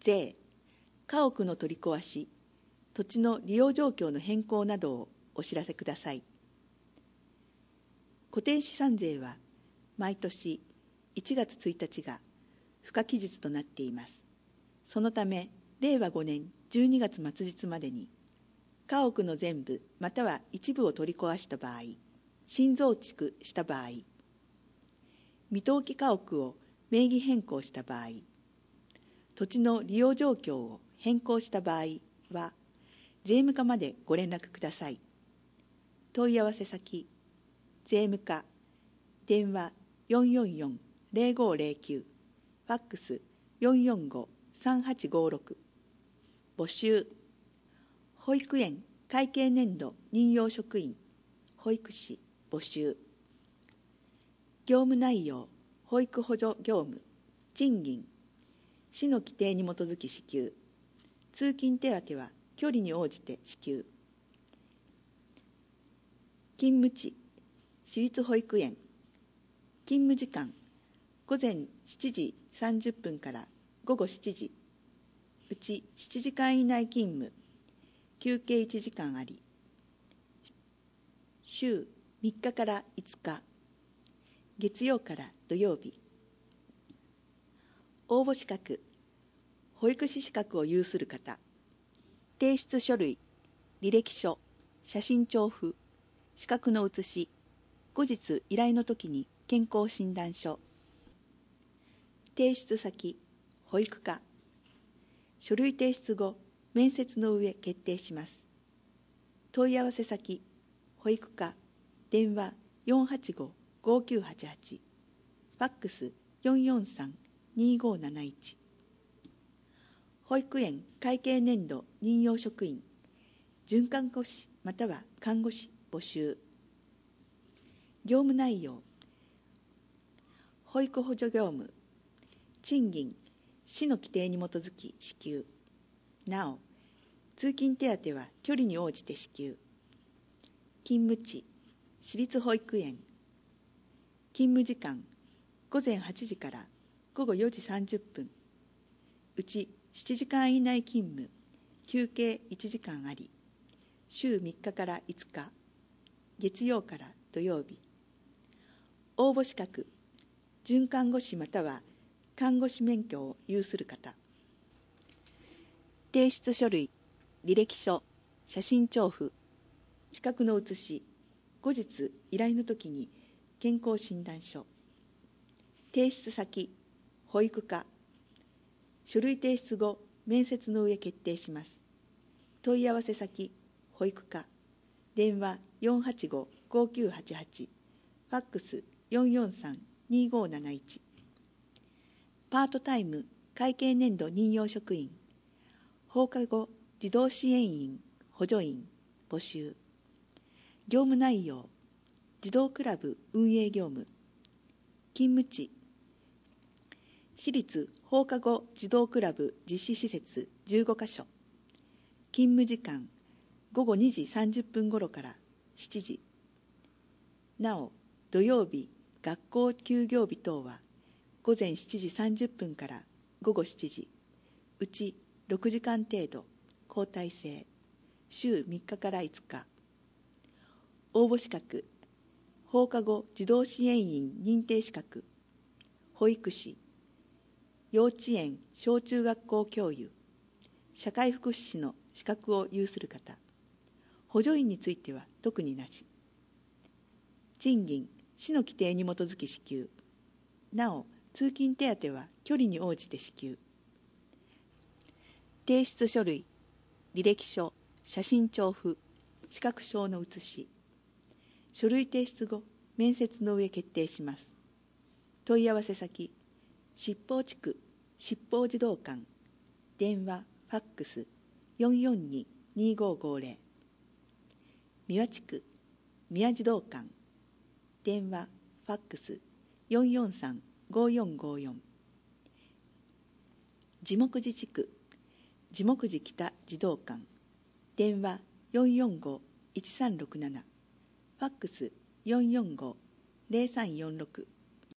税、家屋の取り壊し、土地の利用状況の変更などをお知らせください。固定資産税は毎年1月1日が付加期日となっています。そのため、令和5年12月末日までに、家屋の全部または一部を取り壊した場合、新増築した場合、未登記家屋を名義変更した場合、土地の利用状況を変更した場合は、税務課までご連絡ください。問い合わせ先、税務課、電話444-0509、ファックス445-3856。募集、保育園会計年度任用職員、保育士募集。業務内容、保育補助業務、賃金、市の規定に基づき支給。通勤手当は距離に応じて支給。勤務地、私立保育園。勤務時間、午前7時30分から午後7時。うち7時間以内勤務、休憩1時間あり。週3日から5日、月曜から土曜日。応募資格、保育士資格を有する方。提出書類、履歴書、写真調布、資格の写し、後日依頼の時に健康診断書。提出先、保育課。書類提出後、面接の上決定します。問い合わせ先、保育課、電話485-5988、ファックス443-2571。保育園会計年度任用職員、准看護師または看護師募集。業務内容、保育補助業務、賃金、市の規定に基づき支給。なお、通勤手当は距離に応じて支給。勤務地、私立保育園。勤務時間、午前8時から午後4時30分。うち7時間以内勤務、休憩1時間あり。週3日から5日、月曜から土曜日。応募資格、准看護師または看護師免許を有する方。提出書類、履歴書、写真調布、資格の写し、後日依頼の時に健康診断書。提出先、保育課。書類提出後、面接の上決定します。問い合わせ先、保育課。電話485-5988、ファックス443-2571。パートタイム会計年度任用職員、放課後児童支援員、補助員募集。業務内容、児童クラブ運営業務。勤務地、私立放課後児童クラブ実施施設15カ所。勤務時間、午後2時30分頃から7時。なお、土曜日、学校休業日等は、午前7時30分から午後7時。うち6時間程度、交代制。週3日から5日。応募資格、放課後児童支援員認定資格、保育士、幼稚園小中学校教諭、社会福祉士の資格を有する方。補助員については特になし。賃金、市の規定に基づき支給。なお、通勤手当は距離に応じて支給。提出書類、履歴書、写真調布、資格証の写し。書類提出後、面接の上決定します。問い合わせ先、七宝地区七宝児童館。電話、ファックス442-2550。三輪地区宮児童館。電話、ファックス443-5454。地木寺地区地木寺北児童館。電話445-1367。ファックス445-0346。